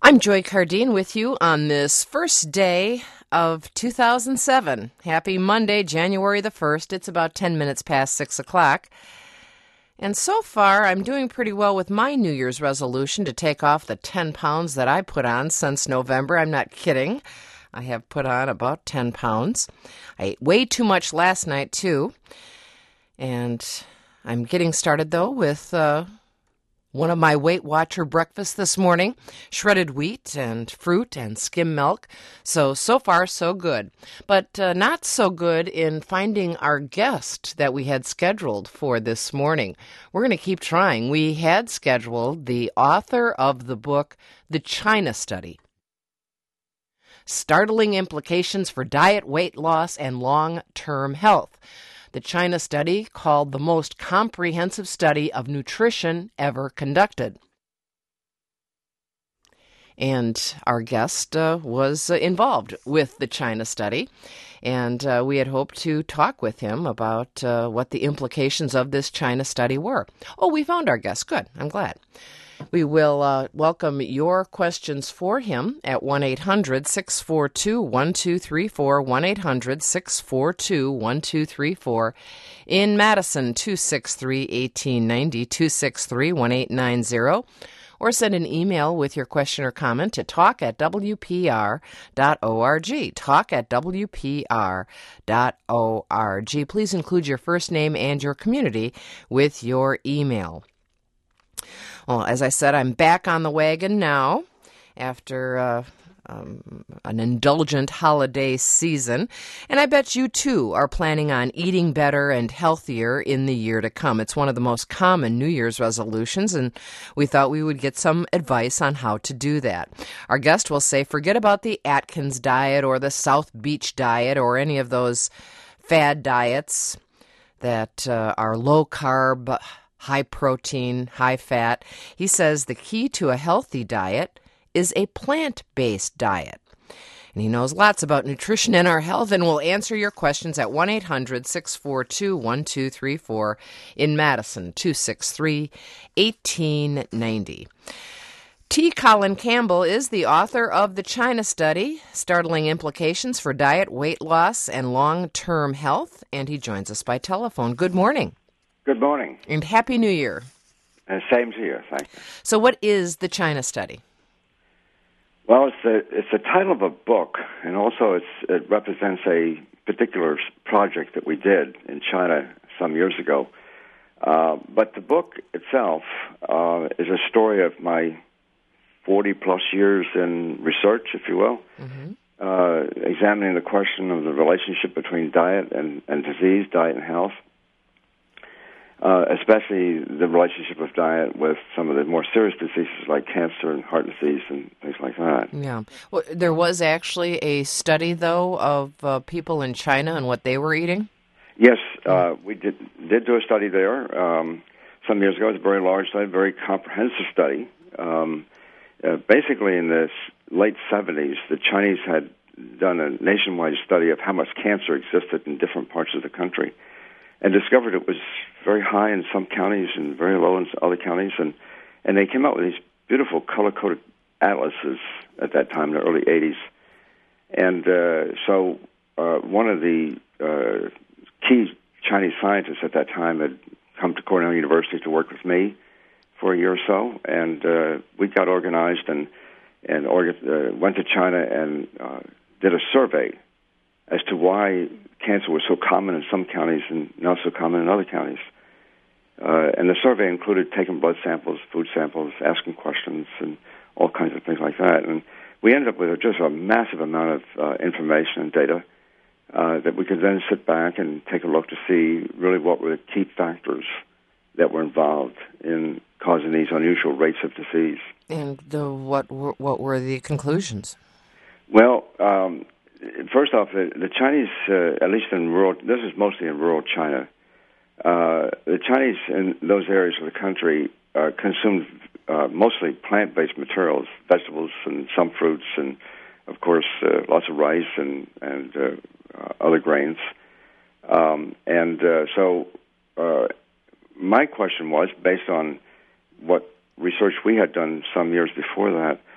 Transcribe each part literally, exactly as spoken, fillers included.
I'm Joy Cardine with you on this first day of two thousand seven. Happy Monday, January the first. It's about ten minutes past six o'clock. And so far, I'm doing pretty well with my New Year's resolution to take off the ten pounds that I put on since November. I'm not kidding. I have put on about ten pounds. I ate way too much last night, too. And I'm getting started, though, with uh, one of my Weight Watcher breakfasts this morning, shredded wheat and fruit and skim milk. So, so far, so good. But uh, not so good in finding our guest that we had scheduled for this morning. We're going to keep trying. We had scheduled the author of the book, The China Study: Startling Implications for Diet, Weight Loss, and Long-Term Health. The China Study, called the most comprehensive study of nutrition ever conducted. And our guest uh, was uh, involved with the China Study, and uh, we had hoped to talk with him about uh, what the implications of this China Study were. Oh, we found our guest. Good. I'm glad. We will uh, welcome your questions for him at one eight hundred six four two one two three four, one eight hundred six four two one two three four. In Madison, two six three, one eight nine zero, two six three, one eight nine zero. Or send an email with your question or comment to talk at w p r dot org, talk at w p r dot org. Please include your first name and your community with your email. Well, as I said, I'm back on the wagon now after uh, um, an indulgent holiday season, and I bet you, too, are planning on eating better and healthier in the year to come. It's one of the most common New Year's resolutions, and we thought we would get some advice on how to do that. Our guest will say, forget about the Atkins diet or the South Beach diet or any of those fad diets that uh, are low-carb, high-protein, high-fat. He says the key to a healthy diet is a plant-based diet. And he knows lots about nutrition and our health and will answer your questions at one eight hundred six four two one two three four. In Madison, two six three, one eight nine zero. T. Colin Campbell is the author of The China Study: Startling Implications for Diet, Weight Loss, and Long-Term Health, and he joins us by telephone. Good morning. Good morning. And Happy New Year. Uh, same to you, thank you. So what is the China Study? Well, it's the, it's the title of a book, and also it's, it represents a particular project that we did in China some years ago. Uh, but the book itself uh, is a story of my forty-plus years in research, if you will, mm-hmm. uh, examining the question of the relationship between diet and, and disease, diet and health. Uh, especially the relationship of diet with some of the more serious diseases like cancer and heart disease and things like that. Yeah. Well, there was actually a study, though, of uh, people in China and what they were eating? Yes, uh, we did did do a study there um, some years ago. It was a very large study, very comprehensive study. Um, uh, basically, in the late seventies, the Chinese had done a nationwide study of how much cancer existed in different parts of the country, and discovered it was very high in some counties and very low in other counties. And, and they came out with these beautiful color-coded atlases at that time, in the early eighties. And uh, so uh, one of the uh, key Chinese scientists at that time had come to Cornell University to work with me for a year or so. And uh, we got organized and, and orga- uh, went to China and uh, did a survey as to why cancer was so common in some counties and not so common in other counties. Uh, and the survey included taking blood samples, food samples, asking questions, and all kinds of things like that. And we ended up with just a massive amount of uh, information and data uh, that we could then sit back and take a look to see really what were the key factors that were involved in causing these unusual rates of disease. And the, what were, what were the conclusions? Well, um, first off, the, the Chinese, uh, at least in rural, this is mostly in rural China, uh, the Chinese in those areas of the country uh, consumed uh, mostly plant-based materials, vegetables and some fruits, and of course uh, lots of rice and, and uh, uh, other grains. Um, and uh, so uh, my question was, based on what research we had done some years before that,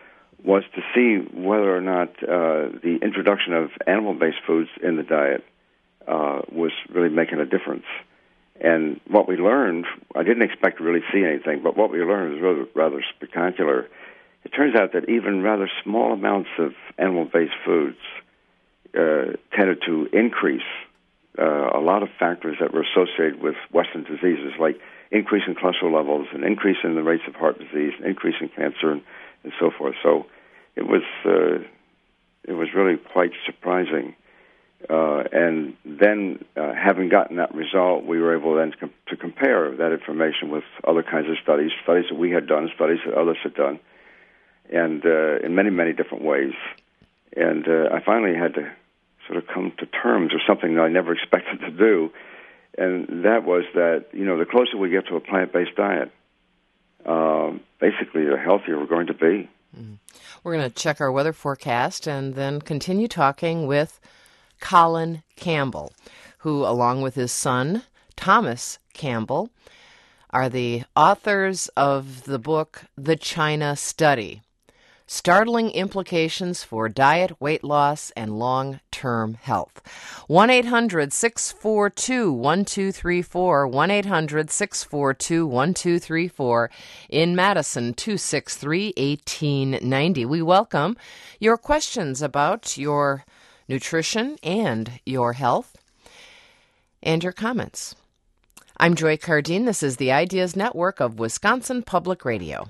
was to see whether or not uh, the introduction of animal-based foods in the diet uh, was really making a difference. And what we learned, I didn't expect to really see anything, but what we learned was rather, rather spectacular. It turns out that even rather small amounts of animal-based foods uh, tended to increase uh, a lot of factors that were associated with Western diseases, like increase in cholesterol levels, an increase in the rates of heart disease, an increase in cancer, and, and so forth. So it was uh, it was really quite surprising. Uh, and then, uh, having gotten that result, we were able then to, com- to compare that information with other kinds of studies, studies that we had done, studies that others had done, and uh, in many, many different ways. And uh, I finally had to sort of come to terms with something that I never expected to do, and that was that, you know, the closer we get to a plant-based diet, uh, basically the healthier we're going to be. Mm. We're going to check our weather forecast and then continue talking with Colin Campbell, who, along with his son, Thomas Campbell, are the authors of the book, The China Study, Startling Implications for Diet, Weight Loss, and Long-Term Health. one eight hundred six four two one two three four, one eight hundred six four two one two three four, in Madison, two six three, one eight nine zero. We welcome your questions about your nutrition and your health, and your comments. I'm Joy Cardine. This is the Ideas Network of Wisconsin Public Radio.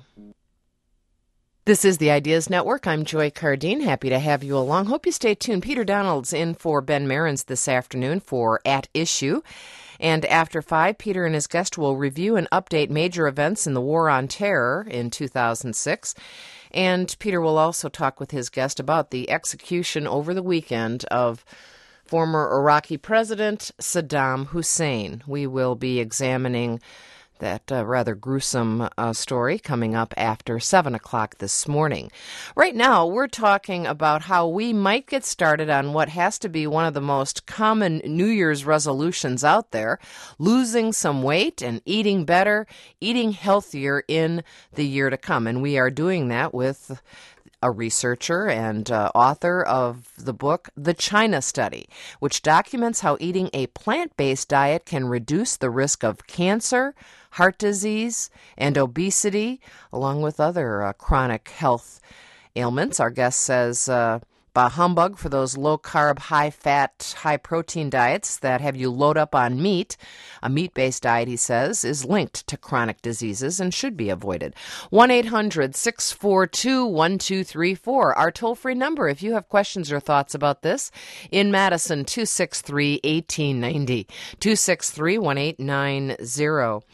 This is the Ideas Network. I'm Joy Cardine. Happy to have you along. Hope you stay tuned. Peter Donald's in for Ben Marins this afternoon for At Issue. And after five, Peter and his guest will review and update major events in the War on Terror in two thousand six. And Peter will also talk with his guest about the execution over the weekend of former Iraqi President Saddam Hussein. We will be examining that uh, rather gruesome uh, story coming up after seven o'clock this morning. Right now, we're talking about how we might get started on what has to be one of the most common New Year's resolutions out there, losing some weight and eating better, eating healthier in the year to come. And we are doing that with a researcher and uh, author of the book, The China Study, which documents how eating a plant-based diet can reduce the risk of cancer, heart disease, and obesity, along with other uh, chronic health ailments. Our guest says, uh, bah humbug for those low-carb, high-fat, high-protein diets that have you load up on meat. A meat-based diet, he says, is linked to chronic diseases and should be avoided. one eight hundred six four two one two three four, our toll-free number if you have questions or thoughts about this. In Madison, two six three, one eight nine zero, two six three, one eight nine zero.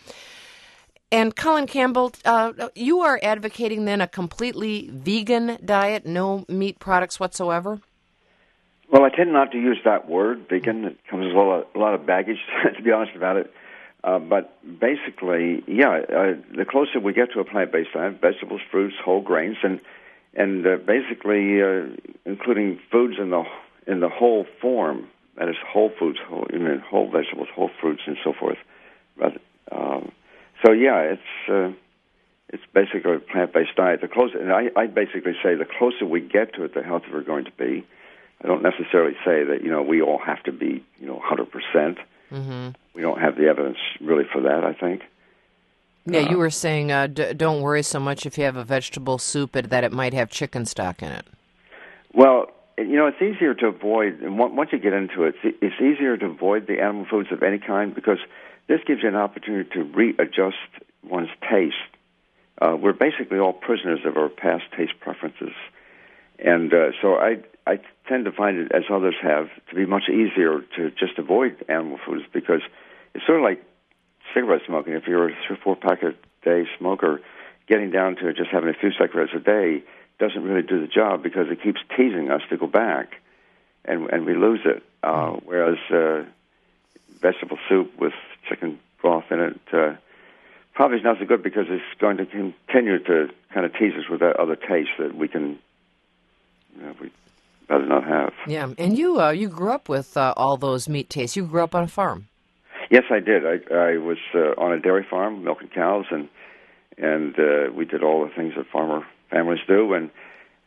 And Colin Campbell, uh, you are advocating then a completely vegan diet, no meat products whatsoever? Well, I tend not to use that word, vegan. It comes with a lot of, a lot of baggage, to be honest about it. Uh, but basically, yeah, uh, the closer we get to a plant-based diet, vegetables, fruits, whole grains, and and uh, basically uh, including foods in the in the whole form, that is whole foods, whole, I mean, whole vegetables, whole fruits, and so forth. Rather, um, So yeah, it's uh, it's basically a plant-based diet. The closer, and I, I basically say the closer we get to it, the healthier we're going to be. I don't necessarily say that you know we all have to be you know one hundred percent. Mm-hmm. We don't have the evidence really for that, I think. Yeah, uh, you were saying uh, d- don't worry so much if you have a vegetable soup that it might have chicken stock in it. Well, you know, it's easier to avoid, and once you get into it, it's easier to avoid the animal foods of any kind because this gives you an opportunity to readjust one's taste. Uh, we're basically all prisoners of our past taste preferences. And uh, so I I tend to find it, as others have, to be much easier to just avoid animal foods because it's sort of like cigarette smoking. If you're a three or four pack a day smoker, getting down to just having a few cigarettes a day doesn't really do the job because it keeps teasing us to go back, and and we lose it. Uh, whereas uh, vegetable soup with chicken broth in it uh, probably is not so good because it's going to continue to kind of tease us with that other taste that we can, you know, we rather not have. Yeah, and you uh, you grew up with uh, all those meat tastes. You grew up on a farm. Yes, I did. I, I was uh, on a dairy farm milking cows, and and uh, we did all the things that farmer families do, and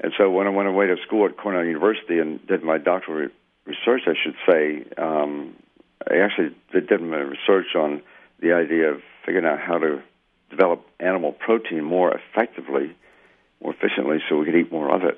And so when I went away to school at Cornell University and did my doctoral research, I should say, um, I actually did, did my research on the idea of figuring out how to develop animal protein more effectively, more efficiently, so we could eat more of it.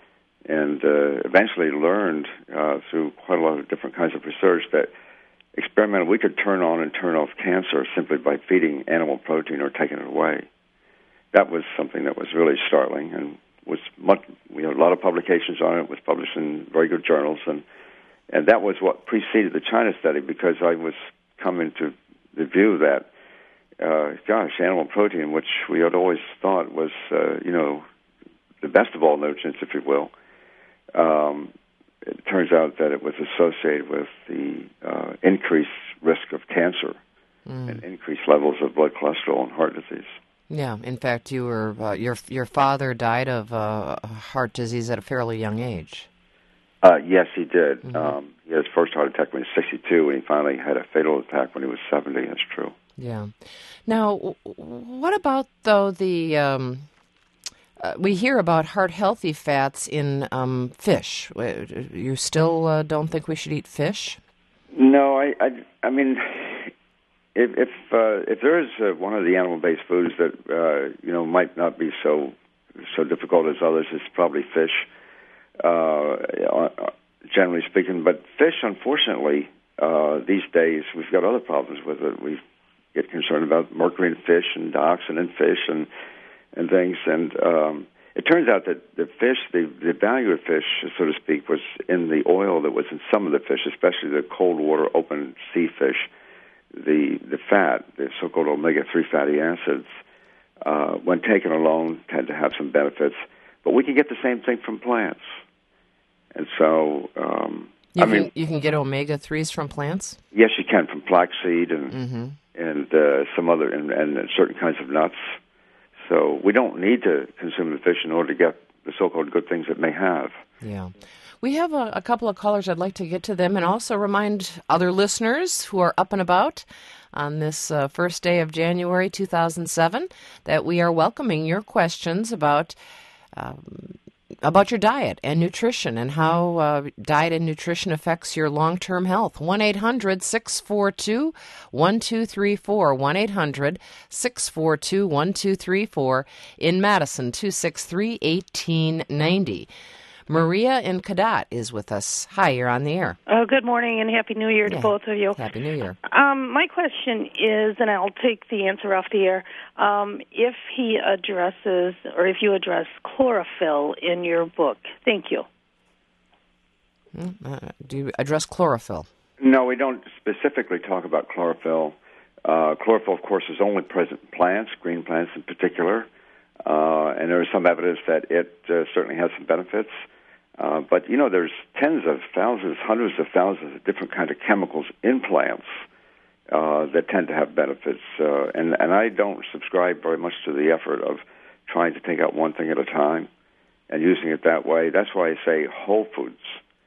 And uh, eventually learned uh, through quite a lot of different kinds of research that experimentally we could turn on and turn off cancer simply by feeding animal protein or taking it away. That was something that was really startling and was much. We had a lot of publications on it. It was published in very good journals, and and that was what preceded the China study, because I was coming to the view that, uh, gosh, animal protein, which we had always thought was, uh, you know, the best of all nutrients, if you will. Um, it turns out that it was associated with the uh, increased risk of cancer mm. and increased levels of blood cholesterol and heart disease. Yeah, in fact, you were uh, your your father died of uh, heart disease at a fairly young age. Uh, yes, he did. Mm-hmm. Um, he had his first heart attack when he was sixty-two, and he finally had a fatal attack when he was seventy. That's true. Yeah. Now, what about though the? Um, Uh, we hear about heart-healthy fats in um, fish. You still uh, don't think we should eat fish? No, I, I, I mean, if if, uh, if there is uh, one of the animal-based foods that uh, you know might not be so so difficult as others, it's probably fish, uh, generally speaking. But fish, unfortunately, uh, these days we've got other problems with it. We get concerned about mercury in fish and dioxin in fish and and things, and um, it turns out that the fish, the, the value of fish, so to speak, was in the oil that was in some of the fish, especially the cold water open sea fish. The the fat, the so-called omega three fatty acids, uh, when taken alone, tend to have some benefits, but we can get the same thing from plants. And so, um, you I can, mean... You can get omega threes from plants? Yes, you can, from flaxseed and, mm-hmm. and uh, some other, and, and certain kinds of nuts. So we don't need to consume the fish in order to get the so-called good things it may have. Yeah. We have a, a couple of callers. I'd like to get to them and also remind other listeners who are up and about on this uh, first day of January two thousand seven that we are welcoming your questions about um, about your diet and nutrition and how uh, diet and nutrition affects your long-term health. one eight hundred six four two one two three four. one eight hundred six four two one two three four. In Madison, two six three one eight nine zero. Maria in Cadott is with us. Hi, you're on the air. Oh, good morning and Happy New Year to yeah. both of you. Happy New Year. Um, my question is, and I'll take the answer off the air, um, if he addresses, or if you address chlorophyll in your book. Thank you. Uh, do you address chlorophyll? No, we don't specifically talk about chlorophyll. Uh, chlorophyll, of course, is only present in plants, green plants in particular, uh, and there is some evidence that it uh, certainly has some benefits. Uh, but, you know, there's tens of thousands, hundreds of thousands of different kinds of chemicals in plants uh, that tend to have benefits. Uh, and, and I don't subscribe very much to the effort of trying to take out one thing at a time and using it that way. That's why I say whole foods,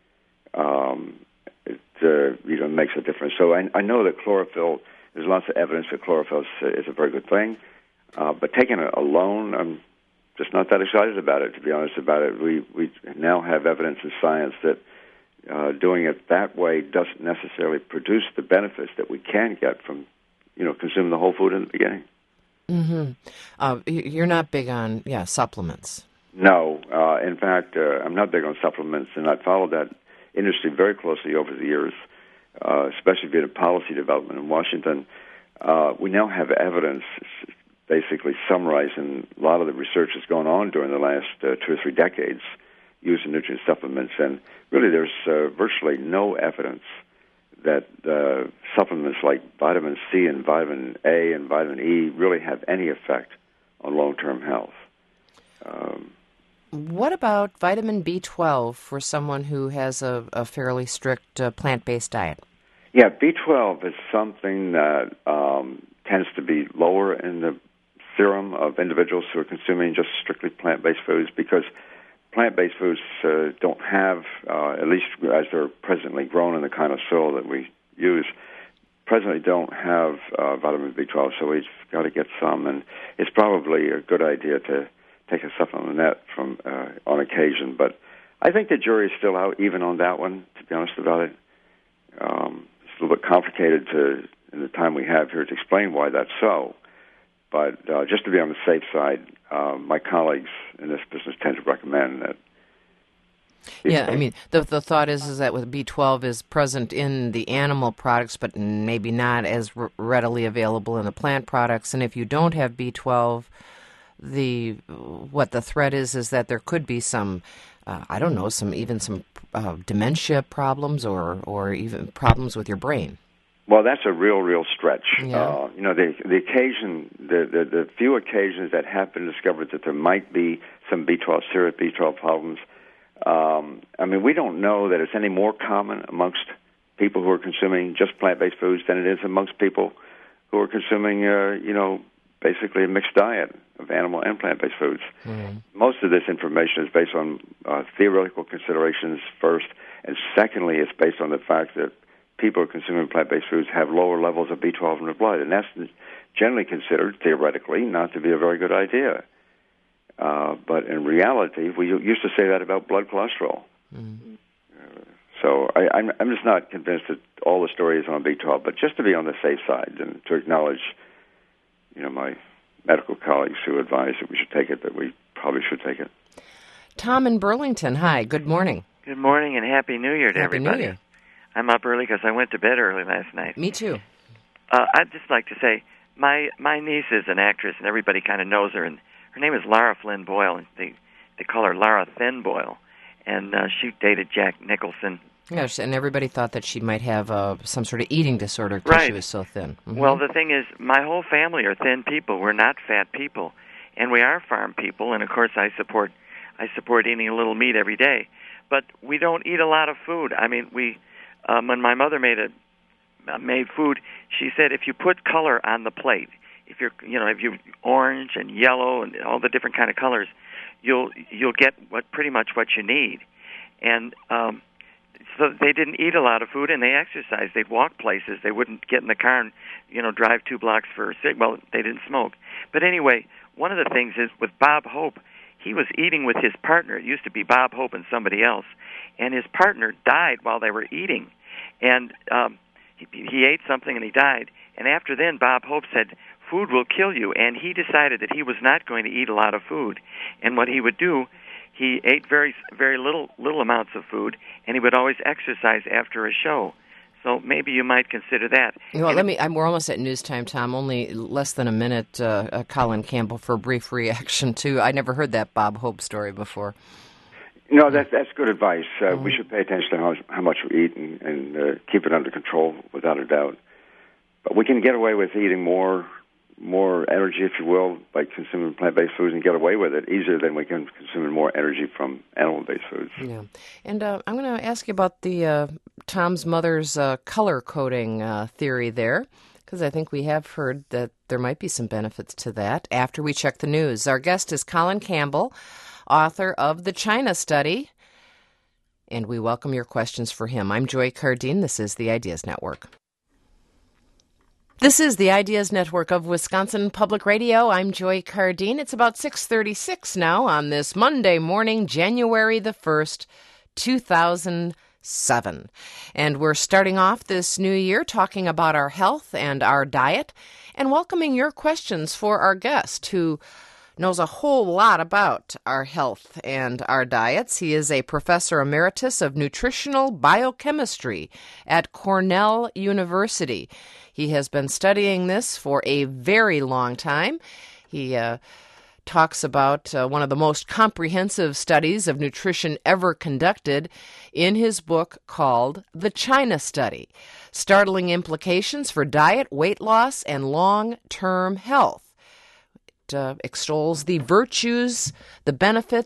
um, it uh, you know, makes a difference. So I, I know that chlorophyll, there's lots of evidence that chlorophyll is, is a very good thing. Uh, but taking it alone, I'm just not that excited about it, to be honest about it. We we now have evidence in science that uh, doing it that way doesn't necessarily produce the benefits that we can get from, you know, consuming the whole food in the beginning. Mm-hmm. Uh, you're not big on, yeah, supplements. No. Uh, in fact, uh, I'm not big on supplements, and I've followed that industry very closely over the years, uh, especially via policy development in Washington. Uh, we now have evidence basically summarizing a lot of the research that's gone on during the last uh, two or three decades using nutrient supplements. And really there's uh, virtually no evidence that uh, supplements like vitamin C and vitamin A and vitamin E really have any effect on long-term health. Um, what about vitamin B twelve for someone who has a, a fairly strict uh, plant-based diet? Yeah, B twelve is something that um, tends to be lower in the serum of individuals who are consuming just strictly plant-based foods, because plant-based foods uh, don't have, uh, at least as they're presently grown in the kind of soil that we use, presently don't have uh, vitamin B twelve, so we've got to get some. And it's probably a good idea to take a supplement from uh, on occasion. But I think the jury is still out even on that one, to be honest about it. Um, it's a little bit complicated to, in the time we have here, to explain why that's so. But uh, just to be on the safe side, uh, my colleagues in this business tend to recommend that. Yeah, I mean, the the thought is is that with B twelve is present in the animal products, but maybe not as r- readily available in the plant products. And if you don't have B twelve, the what the threat is is that there could be some, uh, I don't know, some even some uh, dementia problems or or even problems with your brain. Well, that's a real, real stretch. Yeah. Uh, you know, the the occasion, the, the the few occasions that have been discovered that there might be some B twelve, serious B twelve problems. Um, I mean, we don't know that it's any more common amongst people who are consuming just plant-based foods than it is amongst people who are consuming, uh, you know, basically a mixed diet of animal and plant-based foods. Mm-hmm. Most of this information is based on uh, theoretical considerations first, and secondly, it's based on the fact that people who are consuming plant-based foods have lower levels of B twelve in their blood, and that's generally considered, theoretically, not to be a very good idea. Uh, but in reality, we used to say that about blood cholesterol. Mm-hmm. Uh, so I, I'm, I'm just not convinced that all the story is on B twelve, but just to be on the safe side and to acknowledge, you know, my medical colleagues who advise that we should take it, that we probably should take it. Tom in Burlington, hi, good morning. Good morning and Happy New Year to Happy everybody. New Year. I'm up early because I went to bed early last night. Me too. Uh, I'd just like to say, my my niece is an actress, and everybody kind of knows her, and her name is Lara Flynn Boyle, and they, they call her Lara Thin Boyle, and uh, she dated Jack Nicholson. Yes, and everybody thought that she might have uh, some sort of eating disorder because right. she was so thin. Mm-hmm. Well, the thing is, my whole family are thin people. We're not fat people, and we are farm people, and of course I support I support eating a little meat every day, but we don't eat a lot of food. I mean, we um, when my mother made a uh, made food, she said if you put color on the plate, if you're, you know, if you orange and yellow and all the different kind of colors, you'll you'll get what pretty much what you need. And um, so they didn't eat a lot of food, and they exercised. They'd walk places. They wouldn't get in the car and, you know, drive two blocks for a cig. Well, they didn't smoke. But anyway, one of the things is with Bob Hope, he was eating with his partner. It used to be Bob Hope and somebody else, and his partner died while they were eating. And um, he, he ate something and he died. And after then, Bob Hope said, food will kill you, and he decided that he was not going to eat a lot of food. And what he would do, he ate very very little little amounts of food, and he would always exercise after a show. So maybe you might consider that. Well, and let me. I'm, we're almost at news time, Tom. Only less than a minute. Uh, uh, Colin Campbell for a brief reaction too. I never heard that Bob Hope story before. No, that's that's good advice. Uh, mm-hmm. We should pay attention to how, how much we eat and, and uh, keep it under control, without a doubt. But we can get away with eating more. more energy, if you will, by consuming plant-based foods and get away with it easier than we can consuming more energy from animal-based foods. Yeah. And uh, I'm going to ask you about the uh, Tom's mother's uh, color coding uh, theory there, because I think we have heard that there might be some benefits to that after we check the news. Our guest is Colin Campbell, author of The China Study, and we welcome your questions for him. I'm Joy Cardine. This is the Ideas Network. This is the Ideas Network of Wisconsin Public Radio. I'm Joy Cardine. It's about six thirty-six now on this Monday morning, January the first, two thousand seven. And we're starting off this new year talking about our health and our diet and welcoming your questions for our guest who knows a whole lot about our health and our diets. He is a professor emeritus of nutritional biochemistry at Cornell University. He has been studying this for a very long time. He uh, talks about uh, one of the most comprehensive studies of nutrition ever conducted in his book called The China Study: Startling Implications for Diet, Weight Loss, and Long-Term Health. It uh, extols the virtues, the benefits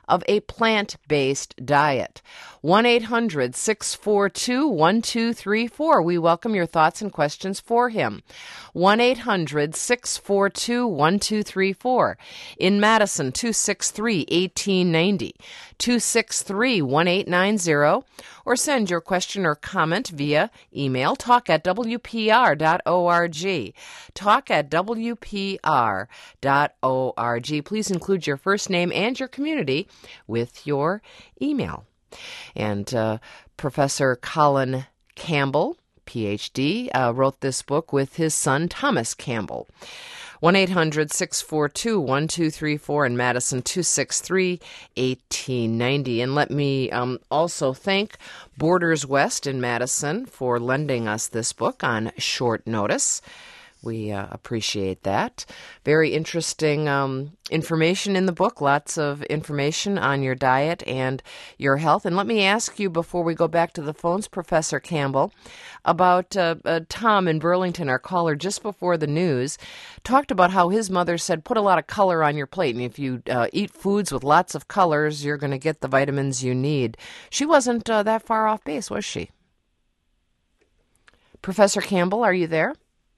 of a plant-based diet. one eight hundred six four two one two three four. We welcome your thoughts and questions for him. one eight hundred six four two one two three four. In Madison, two six three one eight nine zero, two six three one eight nine zero, or send your question or comment via email, talk at w p r dot org. Talk at w p r dot org. Please include your first name and your community with your email. And uh, Professor Colin Campbell, P H D, uh, wrote this book with his son Thomas Campbell. one eight hundred six four two one two three four in Madison, two six three one eight nine zero. And let me um, also thank Borders West in Madison for lending us this book on short notice. We uh, appreciate that. Very interesting um, information in the book, lots of information on your diet and your health. And let me ask you, before we go back to the phones, Professor Campbell, about uh, uh, Tom in Burlington, our caller just before the news, talked about how his mother said, put a lot of color on your plate, and if you uh, eat foods with lots of colors, you're going to get the vitamins you need. She wasn't uh, that far off base, was she? Professor Campbell, are you there?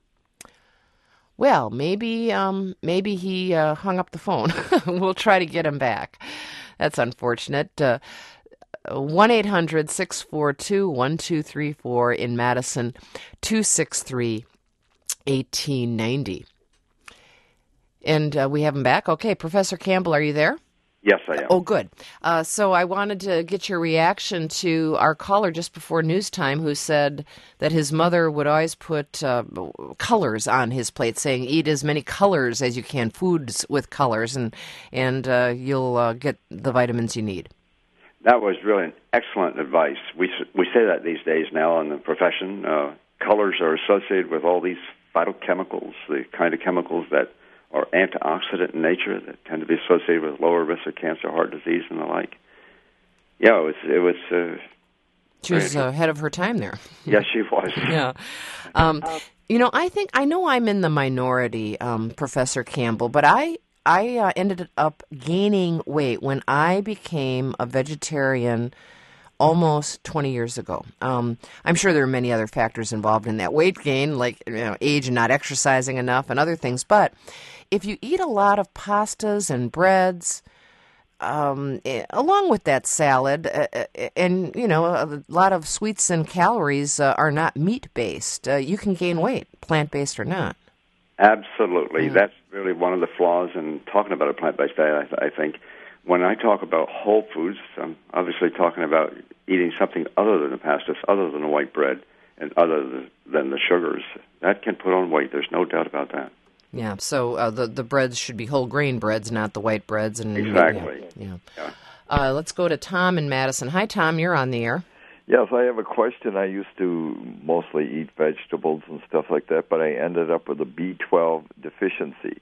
Well, maybe um, maybe he uh, hung up the phone. We'll try to get him back. That's unfortunate. Uh, one eight hundred six four two one two three four in Madison, two six three one eight nine zero. And uh, we have him back. Okay, Professor Campbell, are you there? Yes, I am. Oh, good. Uh, so I wanted to get your reaction to our caller just before news time who said that his mother would always put uh, colors on his plate, saying eat as many colors as you can, foods with colors, and and uh, you'll uh, get the vitamins you need. That was really an excellent advice. We we say that these days now in the profession. Uh, colors are associated with all these phytochemicals, the kind of chemicals that are antioxidant in nature that tend to be associated with lower risk of cancer, heart disease, and the like. Yeah, it was. It was. Uh, she was uh, ahead of her time there. Yes, she was. Yeah. Um, you know, I think I know I'm in the minority, um, Professor Campbell, but I I uh, ended up gaining weight when I became a vegetarian almost twenty years ago. Um, I'm sure there are many other factors involved in that weight gain, like you know, age and not exercising enough and other things. But if you eat a lot of pastas and breads, um, eh, along with that salad, uh, and, you know, a lot of sweets and calories uh, are not meat-based, uh, you can gain weight, plant-based or not. Absolutely. Mm. That's really one of the flaws in talking about a plant-based diet, I, th- I think. When I talk about whole foods, I'm obviously talking about eating something other than the pastas, other than the white bread, and other than the sugars. That can put on weight. There's no doubt about that. Yeah, so uh, the the breads should be whole grain breads, not the white breads. And exactly. Yeah. yeah. yeah. Uh, let's go to Tom in Madison. Hi, Tom. You're on the air. Yes, I have a question. I used to mostly eat vegetables and stuff like that, but I ended up with a B twelve deficiency.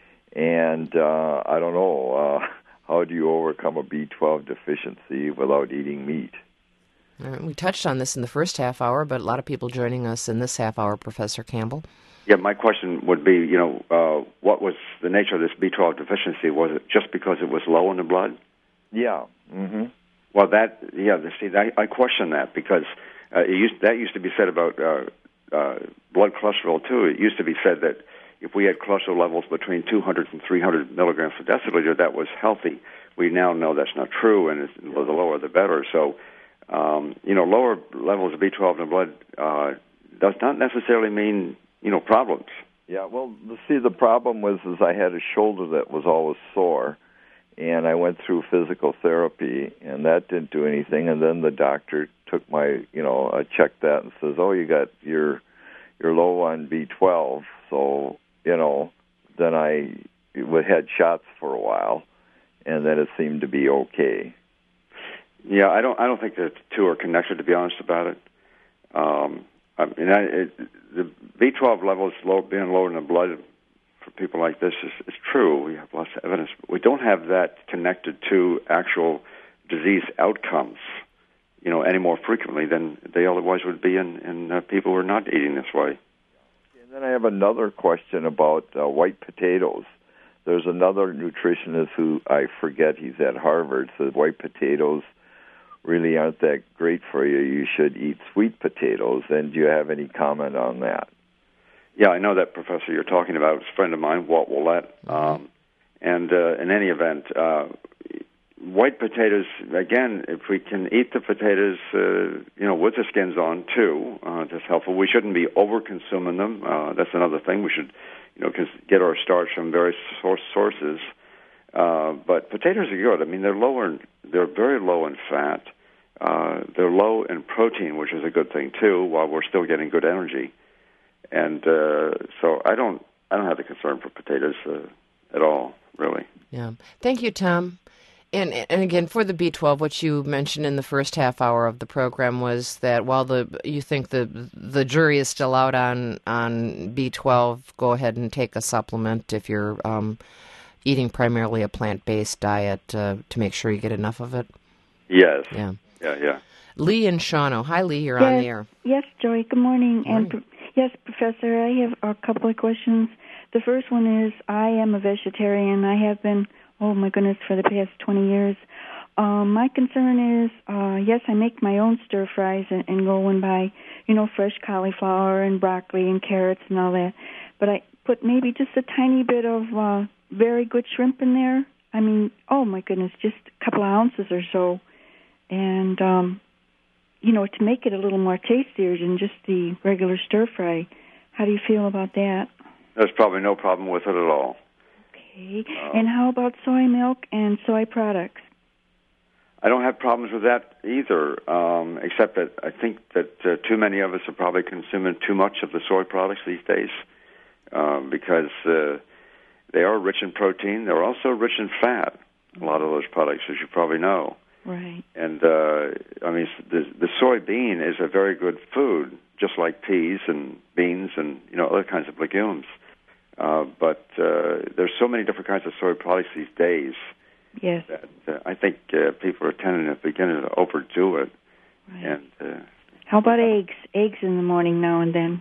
And uh, I don't know, uh, how do you overcome a B twelve deficiency without eating meat? All right, we touched on this in the first half hour, but a lot of people joining us in this half hour, Professor Campbell. Yeah, my question would be, you know, uh, what was the nature of this B twelve deficiency? Was it just because it was low in the blood? Yeah. Mm-hmm. Well, that, yeah, see, I, I question that because uh, it used, that used to be said about uh, uh, blood cholesterol, too. It used to be said that if we had cholesterol levels between two hundred and three hundred milligrams per deciliter, that was healthy. We now know that's not true, and it's, the lower the better. So, um, you know, lower levels of B twelve in the blood uh, does not necessarily mean, you know, problems. Yeah, well, see, the problem was is I had a shoulder that was always sore, and I went through physical therapy, and that didn't do anything. And then the doctor took my, you know, uh, checked that and says, "Oh, you got you're you're low on B twelve." So, you know, then I had shots for a while, and then it seemed to be okay. Yeah, I don't I don't think the two are connected, to be honest about it. Um, I mean, I, it, the B twelve levels low, being lower in the blood for people like this is, is true. We have lots of evidence, but we don't have that connected to actual disease outcomes, you know, any more frequently than they otherwise would be in, in uh, people who are not eating this way. And then I have another question about uh, white potatoes. there's another nutritionist who I forget, he's at Harvard, says white potatoes really aren't that great for you. You should eat sweet potatoes. And do you have any comment on that? Yeah, I know that professor you're talking about. It's a friend of mine, Walt Willett. Um, and uh, in any event, uh, white potatoes, again, if we can eat the potatoes, uh, you know, with the skins on, too, uh, that's helpful. We shouldn't be over-consuming them. Uh, that's another thing. We should, you know, get our starch from various source sources. Uh, but potatoes are good. I mean, they're lower, in, they're very low in fat. Uh, they're low in protein, which is a good thing, too, while we're still getting good energy. And uh, so I don't I don't have the concern for potatoes uh, at all, really. Yeah. Thank you, Tom. And and again, for the B twelve, what you mentioned in the first half hour of the program was that while the you think the the jury is still out on, on B twelve, go ahead and take a supplement if you're um, eating primarily a plant-based diet uh, to make sure you get enough of it. Yes. Yeah. Yeah, yeah. Lee and Shawano. Hi, Lee. You're yes, on the air. Yes, Joy. Good morning. Morning. And yes, Professor, I have a couple of questions. The first one is, I am a vegetarian. I have been, oh my goodness, for the past twenty years. Um, my concern is, uh, yes, I make my own stir fries and, and go and buy, you know, fresh cauliflower and broccoli and carrots and all that. But I put maybe just a tiny bit of uh, very good shrimp in there. I mean, oh my goodness, just a couple of ounces or so. And, um, you know, to make it a little more tastier than just the regular stir fry. How do you feel about that? There's probably no problem with it at all. Okay. Um, and how about soy milk and soy products? I don't have problems with that either, um, except that I think that uh, too many of us are probably consuming too much of the soy products these days um, because uh, they are rich in protein. They're also rich in fat, a lot of those products, as you probably know. Right. And, uh, I mean, the, the soybean is a very good food, just like peas and beans and, you know, other kinds of legumes. Uh, but uh, there's so many different kinds of soy products these days yes. that uh, I think uh, people are tending to beginning to overdo it. Right. And uh, how about eggs? Eggs in the morning now and then?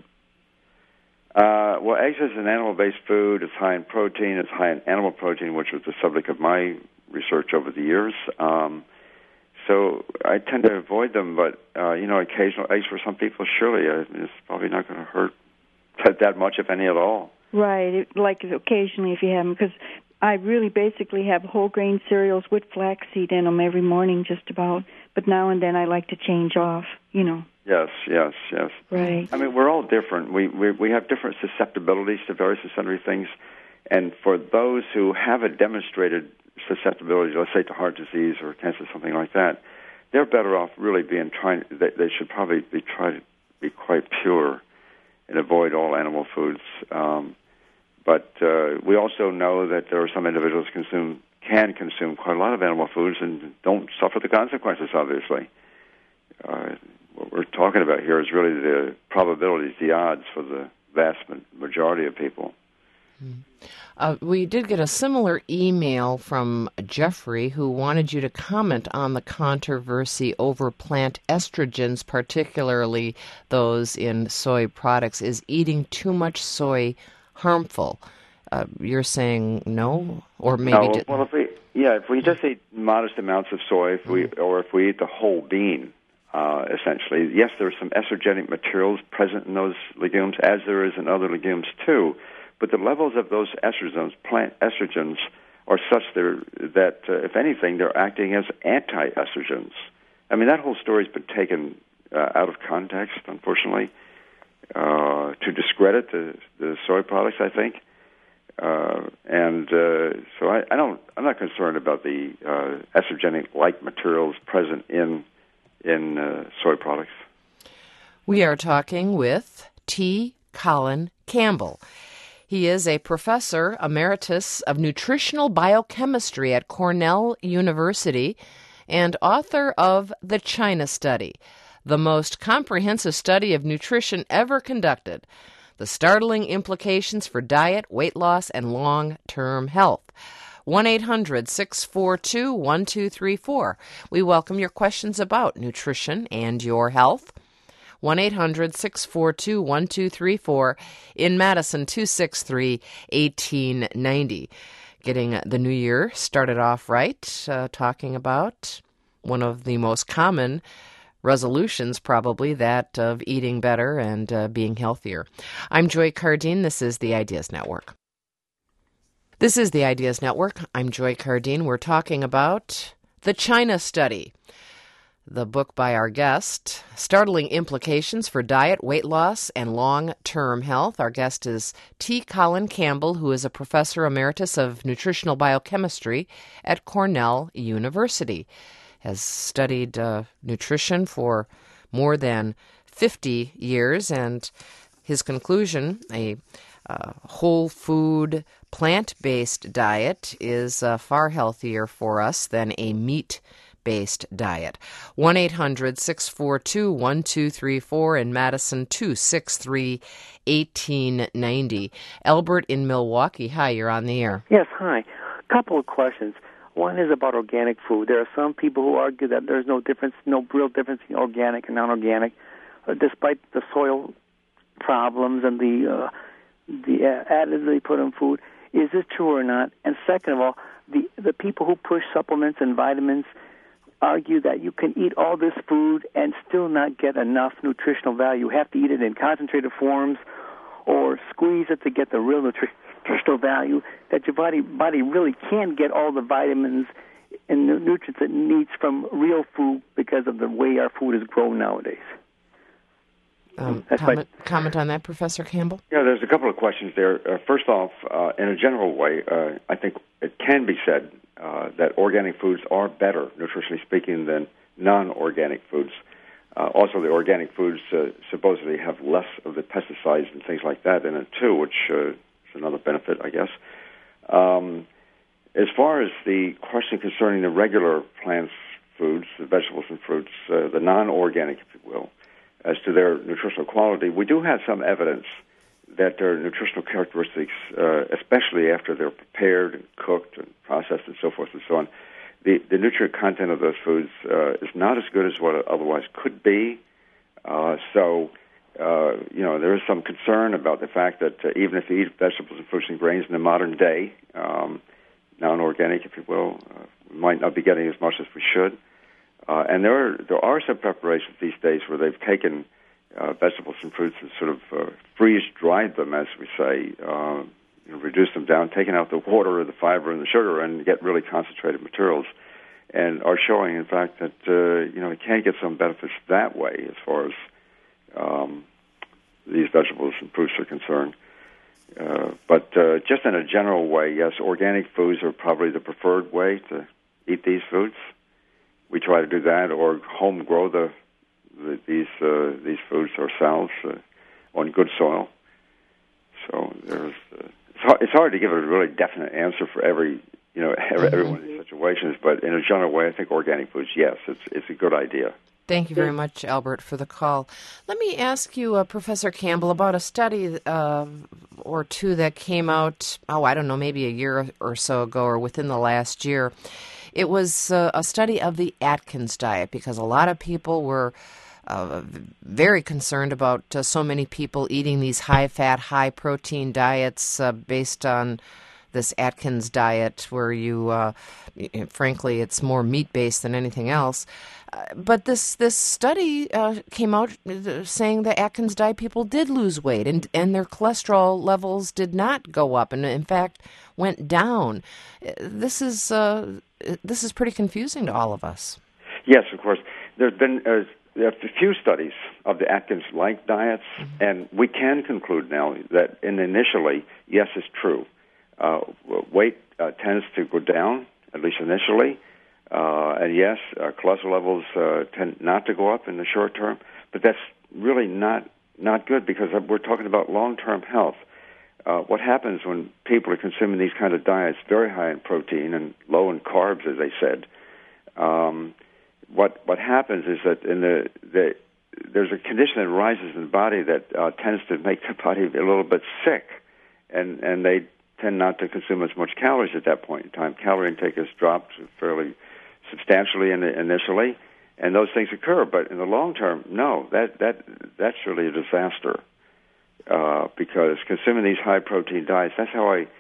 Uh, well, eggs is an animal-based food. It's high in protein. It's high in animal protein, which was the subject of my research over the years. Um So I tend to avoid them, but, uh, you know, occasional eggs for some people, surely, I mean, it's probably not going to hurt that, that much, if any at all. Right, it, like occasionally if you have them, because I really basically have whole grain cereals with flaxseed in them every morning just about, but now and then I like to change off, you know. Yes, yes, yes. Right. I mean, we're all different. We, we, we have different susceptibilities to various and sundry things, and for those who have a demonstrated susceptibility, let's say to heart disease or cancer, something like that, they're better off really being trying. They, they should probably be try to be quite pure and avoid all animal foods. Um, but uh, we also know that there are some individuals consume can consume quite a lot of animal foods and don't suffer the consequences. Obviously, uh, what we're talking about here is really the probabilities, the odds for the vast majority of people. Uh, we did get a similar email from Jeffrey who wanted you to comment on the controversy over plant estrogens, particularly those in soy products. Is eating too much soy harmful? Uh, you're saying no, or maybe no. Di- well, if we yeah, if we just eat modest amounts of soy, if we or if we eat the whole bean, uh, essentially, yes, there are some estrogenic materials present in those legumes, as there is in other legumes too. But the levels of those estrogens, plant estrogens, are such that, uh, if anything, they're acting as anti-estrogens. I mean, that whole story's been taken uh, out of context, unfortunately, uh, to discredit the, the soy products, I think. Uh, and uh, so I, I don't, I'm not concerned about the uh, estrogenic-like materials present in in uh, soy products. We are talking with T. Colin Campbell. He is a professor emeritus of nutritional biochemistry at Cornell University and author of The China Study, the most comprehensive study of nutrition ever conducted, the startling implications for diet, weight loss, and long-term health. one eight hundred six four two one two three four. We welcome your questions about nutrition and your health. one eight hundred six four two one two three four. In Madison, two six three one eight nine zero. getting the new year started off right, uh, talking about one of the most common resolutions, probably, that of eating better and uh, being healthier. I'm Joy Cardine. This is the Ideas Network. This is the Ideas Network. I'm Joy Cardine. We're talking about the China Study, the book by our guest, Startling Implications for Diet, Weight Loss, and Long-Term Health. Our guest is T. Colin Campbell, who is a professor emeritus of nutritional biochemistry at Cornell University. Has studied uh, nutrition for more than fifty years, and his conclusion, a uh, whole food, plant-based diet is uh, far healthier for us than a meat-based diet. one eight hundred six four two one two three four in Madison, two six three one eight nine zero. Albert in Milwaukee, hi, you're on the air. Yes, hi. A couple of questions. One is about organic food. There are some people who argue that there's no difference, no real difference in organic and non-organic, uh, despite the soil problems and the uh, the uh, additives they put in food. Is this true or not? And second of all, the the people who push supplements and vitamins argue that you can eat all this food and still not get enough nutritional value. You have to eat it in concentrated forms or squeeze it to get the real nutrition. nutritional value, that your body body really can't get all the vitamins and the nutrients it needs from real food because of the way our food is grown nowadays. Um, comment, my... comment on that, Professor Campbell? Yeah, there's a couple of questions there. Uh, first off, uh, in a general way, uh, I think it can be said uh, that organic foods are better, nutritionally speaking, than non-organic foods. Uh, also, the organic foods uh, supposedly have less of the pesticides and things like that in it, too, which... Uh, another benefit, I guess. Um, as far as the question concerning the regular plants, foods, the vegetables and fruits, uh, the non-organic, if you will, as to their nutritional quality, we do have some evidence that their nutritional characteristics, uh, especially after they're prepared and cooked and processed and so forth and so on, the, the nutrient content of those foods uh, is not as good as what it otherwise could be. Uh, so... Uh, you know, there is some concern about the fact that uh, even if you eat vegetables and fruits and grains in the modern day, um, non-organic, if you will, uh, we might not be getting as much as we should. Uh, and there are, there are some preparations these days where they've taken uh, vegetables and fruits and sort of uh, freeze-dried them, as we say, uh, you know, reduce them down, taking out the water or the fiber and the sugar and get really concentrated materials, and are showing, in fact, that, uh, you know, it can get some benefits that way as far as Um, these vegetables and fruits are concerned. Uh, but uh, just in a general way, yes, organic foods are probably the preferred way to eat these foods. We try to do that, or home grow the, the these uh, these foods ourselves uh, on good soil. So there's uh, it's, hard, it's hard to give a really definite answer for every you know every, every one of these situations. But in a general way, I think organic foods, yes, it's it's a good idea. Thank you very much, Albert, for the call. Let me ask you, uh, Professor Campbell, about a study uh, or two that came out, oh, I don't know, maybe a year or so ago or within the last year. It was uh, a study of the Atkins diet, because a lot of people were uh, very concerned about uh, so many people eating these high-fat, high-protein diets uh, based on this Atkins diet where you, uh, frankly, it's more meat-based than anything else. Uh, but this this study uh, came out saying the Atkins diet people did lose weight, and, and their cholesterol levels did not go up, and in fact went down. This is uh, this is pretty confusing to all of us. Yes, of course. There's been uh, there are a few studies of the Atkins-like diets, mm-hmm. and we can conclude now that in initially, yes, it's true. Uh, weight uh, tends to go down, at least initially. Uh, and yes, uh, cholesterol levels uh, tend not to go up in the short term, but that's really not not good, because we're talking about long-term health. Uh, what happens when people are consuming these kind of diets, very high in protein and low in carbs, as they said? Um, what what happens is that in the, the there's a condition that arises in the body that uh, tends to make the body a little bit sick, and and they tend not to consume as much calories at that point in time. Calorie intake has dropped fairly substantially in the, initially, and those things occur. But in the long term, no, that that that's really a disaster, uh, because consuming these high protein diets, that's how I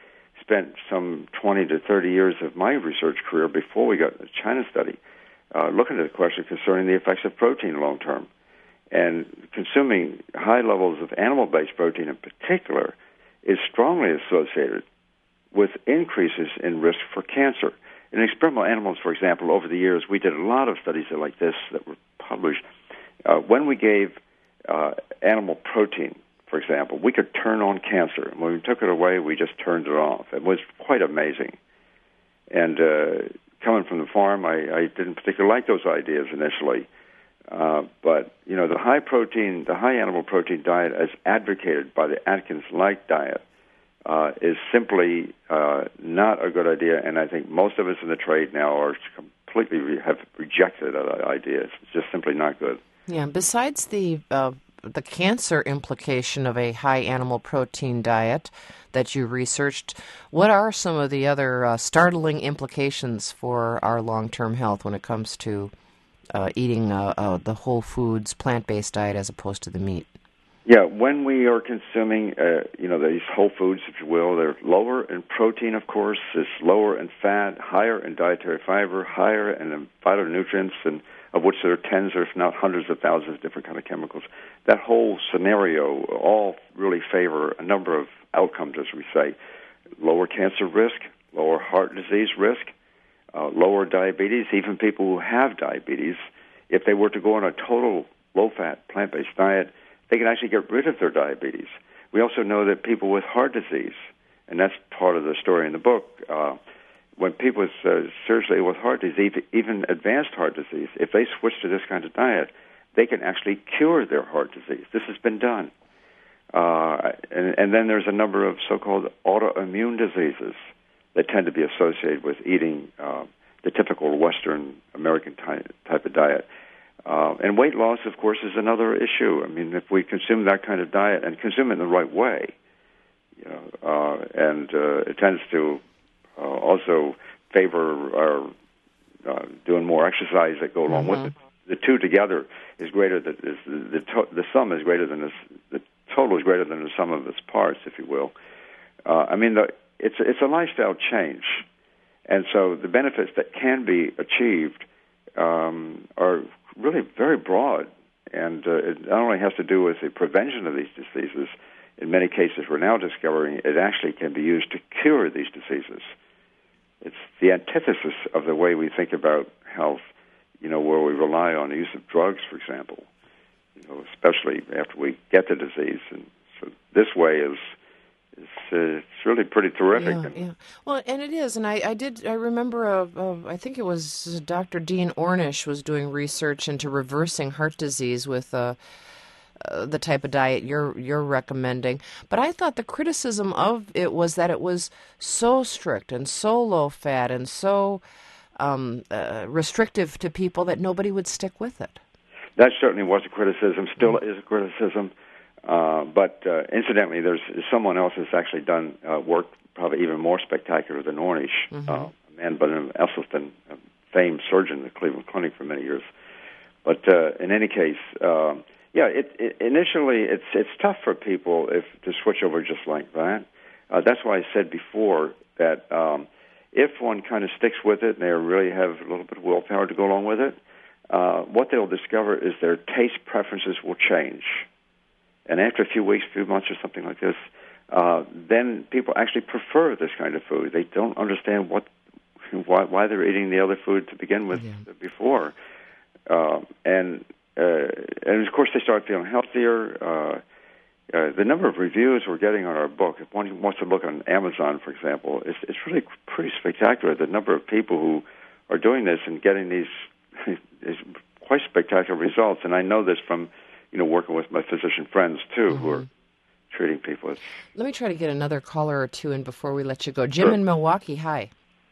spent some twenty to thirty years of my research career before we got the China study uh, looking at the question concerning the effects of protein long term. And consuming high levels of animal-based protein in particular is strongly associated with increases in risk for cancer. In experimental animals, for example, over the years, we did a lot of studies like this that were published. Uh, when we gave uh, animal protein, for example, we could turn on cancer. And when we took it away, we just turned it off. It was quite amazing. And uh, coming from the farm, I, I didn't particularly like those ideas initially. Uh, but, you know, the high protein, the high animal protein diet as advocated by the Atkins-Light diet uh, is simply uh, not a good idea. And I think most of us in the trade now are completely re- have rejected that idea. It's just simply not good. Yeah, besides the uh, the cancer implication of a high animal protein diet that you researched, what are some of the other uh, startling implications for our long-term health when it comes to uh, eating uh, uh, the whole foods, plant-based diet as opposed to the meat? Yeah, when we are consuming, uh, you know, these whole foods, if you will, they're lower in protein, of course, it's lower in fat, higher in dietary fiber, higher in phytonutrients, and of which there are tens or if not hundreds of thousands of different kind of chemicals. That whole scenario all really favor a number of outcomes, as we say. Lower cancer risk, lower heart disease risk, uh, lower diabetes. Even people who have diabetes, if they were to go on a total low-fat, plant-based diet, they can actually get rid of their diabetes. We also know that people with heart disease, and that's part of the story in the book, uh, when people with uh, seriously with heart disease, even advanced heart disease, if they switch to this kind of diet, they can actually cure their heart disease. This has been done. Uh, and, and then there's a number of so-called autoimmune diseases that tend to be associated with eating uh, the typical Western American type, type of diet. Uh, and weight loss, of course, is another issue. I mean, if we consume that kind of diet and consume it in the right way, you know, uh, and uh, it tends to uh, also favor our uh, doing more exercise that go along mm-hmm. with it. The two together is greater than is the the, to, the sum is greater than the, the total is greater than the sum of its parts, if you will. Uh, I mean, the, it's it's a lifestyle change, and so the benefits that can be achieved um, are really very broad, and uh, it not only has to do with the prevention of these diseases. In many cases, we're now discovering it actually can be used to cure these diseases. It's the antithesis of the way we think about health, you know, where we rely on the use of drugs, for example, you know, especially after we get the disease. And so this way is It's, uh, it's really pretty terrific. Yeah, yeah. Well, and it is. And I, I did, I remember, uh, uh, I think it was Doctor Dean Ornish was doing research into reversing heart disease with uh, uh, the type of diet you're you're recommending. But I thought the criticism of it was that it was so strict and so low fat and so um, uh, restrictive to people that nobody would stick with it. That certainly was a criticism, still mm-hmm. is a criticism. Uh, but uh, incidentally, there's someone else that's actually done uh, work probably even more spectacular than Ornish, mm-hmm. uh, a man by the name of Esselstyn, a famed surgeon at the Cleveland Clinic for many years. But uh, in any case, uh, yeah, it, it, initially it's it's tough for people if to switch over just like that. Uh, that's why I said before that um, if one kind of sticks with it and they really have a little bit of willpower to go along with it, uh, what they'll discover is their taste preferences will change. And after a few weeks, a few months or something like this, uh, then people actually prefer this kind of food. They don't understand what, why, why they're eating the other food to begin with yeah. before. Uh, and, uh, and, of course, they start feeling healthier. Uh, uh, the number of reviews we're getting on our book, if one wants to look on Amazon, for example, it's, it's really pretty spectacular. The number of people who are doing this and getting these is quite spectacular results. And I know this from you know, working with my physician friends, too, mm-hmm. who are treating people. It's... Let me try to get another caller or two in before we let you go. Jim sure. in Milwaukee, hi.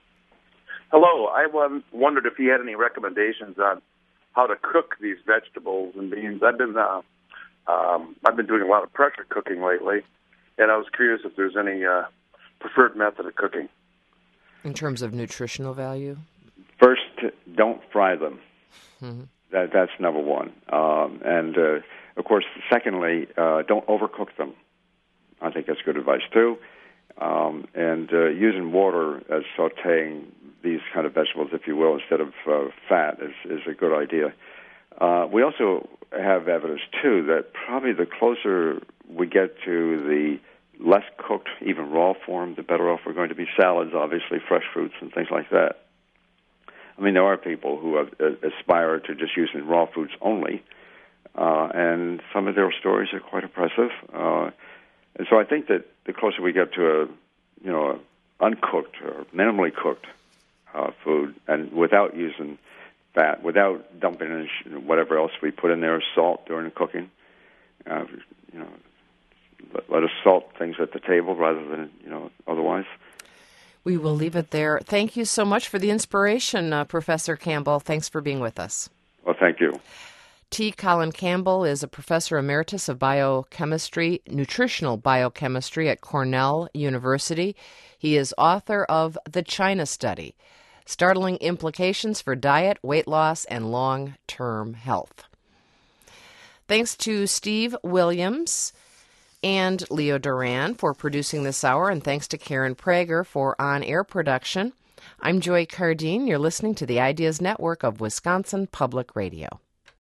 Hello. I wondered if you had any recommendations on how to cook these vegetables and beans. I've been uh, um, I've been doing a lot of pressure cooking lately, and I was curious if there's any uh, preferred method of cooking. In terms of nutritional value? First, don't fry them. Mm-hmm. That, that's number one. Um, and, uh, of course, secondly, uh, don't overcook them. I think that's good advice, too. um, and uh, using water as sautéing these kind of vegetables, if you will, instead of uh, fat is, is a good idea. Uh, we also have evidence, too, that probably the closer we get to the less cooked, even raw form, the better off we're going to be. Salads, obviously, fresh fruits and things like that. I mean, there are people who have, uh, aspire to just using raw foods only, uh, and some of their stories are quite impressive. Uh, and so I think that the closer we get to a, you know, a uncooked or minimally cooked uh, food, and without using fat, without dumping in whatever else we put in there, salt during the cooking, uh, you know, let, let us salt things at the table rather than, you know, otherwise. We will leave it there. Thank you so much for the inspiration, uh, Professor Campbell. Thanks for being with us. Well, thank you. T. Colin Campbell is a professor emeritus of biochemistry, nutritional biochemistry at Cornell University. He is author of The China Study, Startling Implications for Diet, Weight Loss, and Long-Term Health. Thanks to Steve Williams and Leo Duran for producing this hour, and thanks to Karen Prager for on-air production. I'm Joy Cardine. You're listening to the Ideas Network of Wisconsin Public Radio.